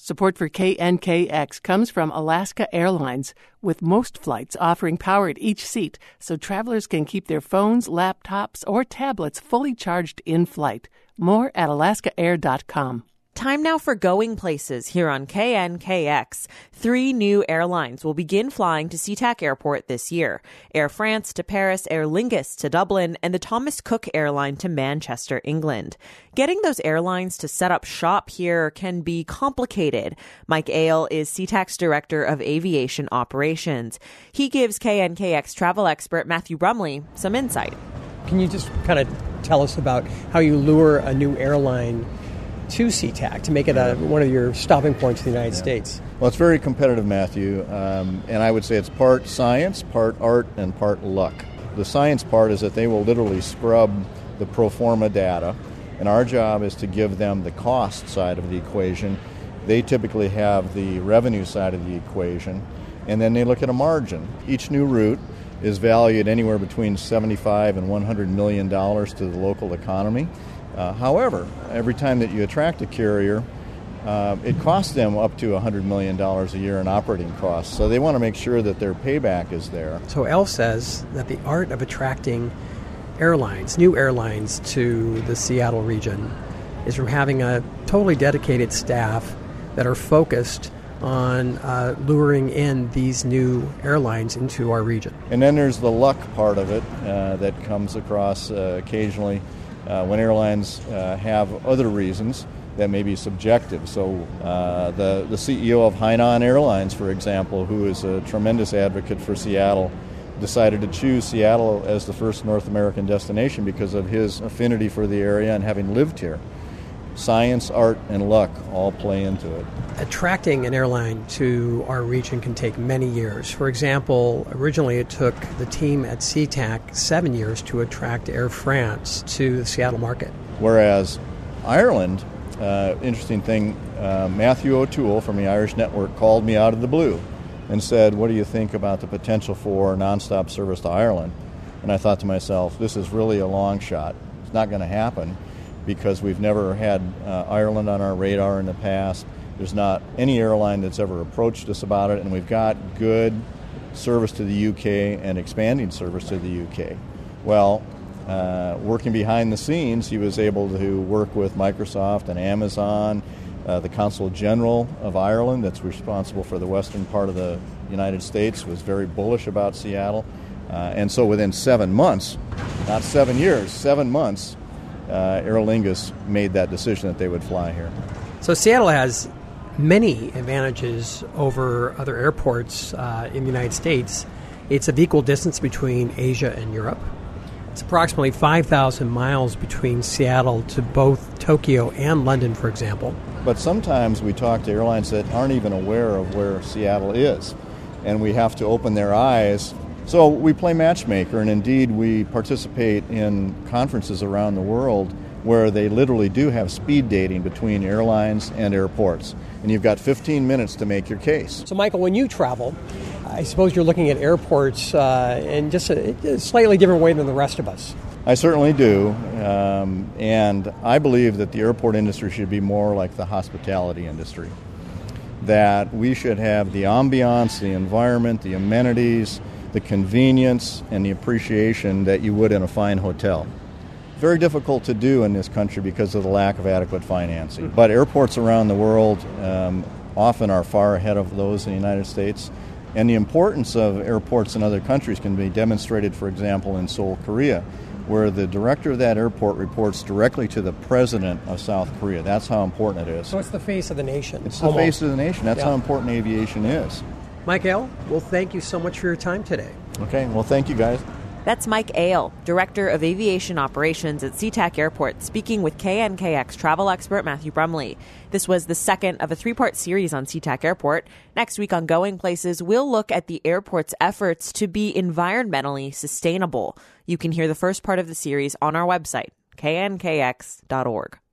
Support for KNKX comes from Alaska Airlines, with most flights offering power at each seat so travelers can keep their phones, laptops, or tablets fully charged in flight. More at alaskaair.com. Time now for Going Places here on KNKX. 3 new airlines will begin flying to SeaTac Airport this year. Air France to Paris, Aer Lingus to Dublin, and the Thomas Cook Airline to Manchester, England. Getting those airlines to set up shop here can be complicated. Mike Ale is SeaTac's Director of Aviation Operations. He gives KNKX travel expert Matthew Brumley some insight. Can you just kind of tell us about how you lure a new airline to SeaTac to make it one of your stopping points in the United States? Well, it's very competitive, Matthew, and I would say it's part science, part art, and part luck. The science part is that they will literally scrub the pro forma data, and our job is to give them the cost side of the equation. They typically have the revenue side of the equation, and then they look at a margin. Each new route is valued anywhere between $75 and $100 million to the local economy. However, every time that you attract a carrier, it costs them up to $100 million a year in operating costs. So they want to make sure that their payback is there. So Elle says that the art of attracting airlines, new airlines to the Seattle region is from having a totally dedicated staff that are focused on luring in these new airlines into our region. And then there's the luck part of it that comes across occasionally. When airlines have other reasons that may be subjective. So the CEO of Hainan Airlines, for example, who is a tremendous advocate for Seattle, decided to choose Seattle as the first North American destination because of his affinity for the area and having lived here. Science, art, and luck all play into it. Attracting an airline to our region can take many years. For example, originally it took the team at SeaTac 7 years to attract Air France to the Seattle market. Whereas Ireland, interesting thing, Matthew O'Toole from the Irish Network called me out of the blue and said, "What do you think about the potential for nonstop service to Ireland?" And I thought to myself, this is really a long shot. It's not going to happen, because we've never had Ireland on our radar in the past. There's not any airline that's ever approached us about it, and we've got good service to the UK and expanding service to the UK. Well, working behind the scenes, he was able to work with Microsoft and Amazon. The Consul General of Ireland, that's responsible for the western part of the United States, was very bullish about Seattle. And so within 7 months, not 7 years, 7 months, Aer Lingus made that decision that they would fly here. So Seattle has many advantages over other airports in the United States. It's of equal distance between Asia and Europe. It's approximately 5,000 miles between Seattle to both Tokyo and London, for example. But sometimes we talk to airlines that aren't even aware of where Seattle is, and we have to open their eyes. So we play matchmaker, and indeed we participate in conferences around the world where they literally do have speed dating between airlines and airports. And you've got 15 minutes to make your case. So, Michael, when you travel, I suppose you're looking at airports in just a slightly different way than the rest of us. I certainly do. And I believe that the airport industry should be more like the hospitality industry. That we should have the ambiance, the environment, the amenities, the convenience, and the appreciation that you would in a fine hotel. Very difficult to do in this country because of the lack of adequate financing. But airports around the world often are far ahead of those in the United States. And the importance of airports in other countries can be demonstrated, for example, in Seoul, Korea, where the director of that airport reports directly to the president of South Korea. That's how important it is. So it's the face of the nation. It's the face of the nation. That's how important aviation is. Mike Ale, well, thank you so much for your time today. Okay, well, thank you, guys. That's Mike Ale, Director of Aviation Operations at SeaTac Airport, speaking with KNKX travel expert Matthew Brumley. This was the second of a 3-part series on SeaTac Airport. Next week on Going Places, we'll look at the airport's efforts to be environmentally sustainable. You can hear the first part of the series on our website, knkx.org.